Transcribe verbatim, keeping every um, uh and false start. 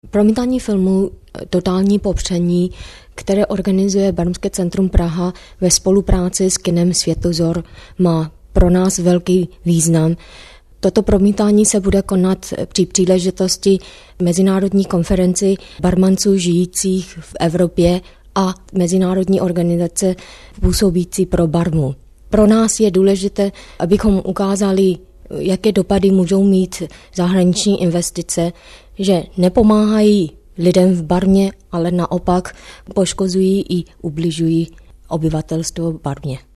Promítání filmu Totální popření, které organizuje Barmské centrum Praha ve spolupráci s kinem Světozor, má pro nás velký význam. Toto promítání se bude konat při příležitosti mezinárodní konferenci barmanců žijících v Evropě a mezinárodní organizace působící pro Barmu. Pro nás je důležité, abychom ukázali, jaké dopady můžou mít zahraniční investice, že nepomáhají lidem v Barmě, ale naopak poškozují i ubližují obyvatelstvo v Barmě.